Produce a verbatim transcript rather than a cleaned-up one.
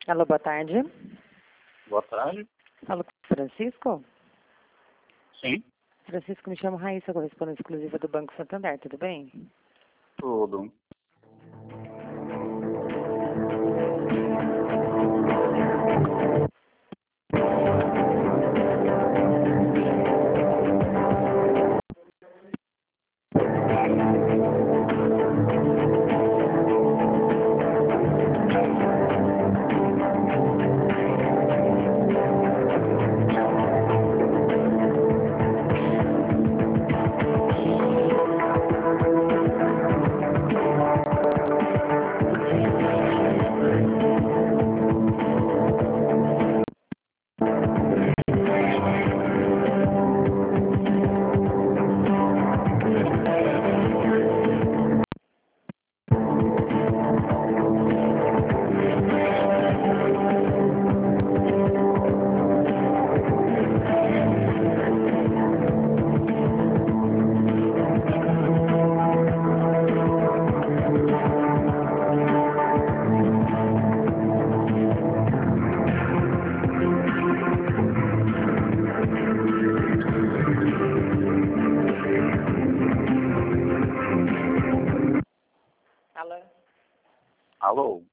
Alô, boa tarde. Boa tarde. Falo com o Francisco. Sim, Francisco, me chamo Raíssa, correspondente exclusiva do Banco Santander, tudo bem? tudo. Alô? Alô?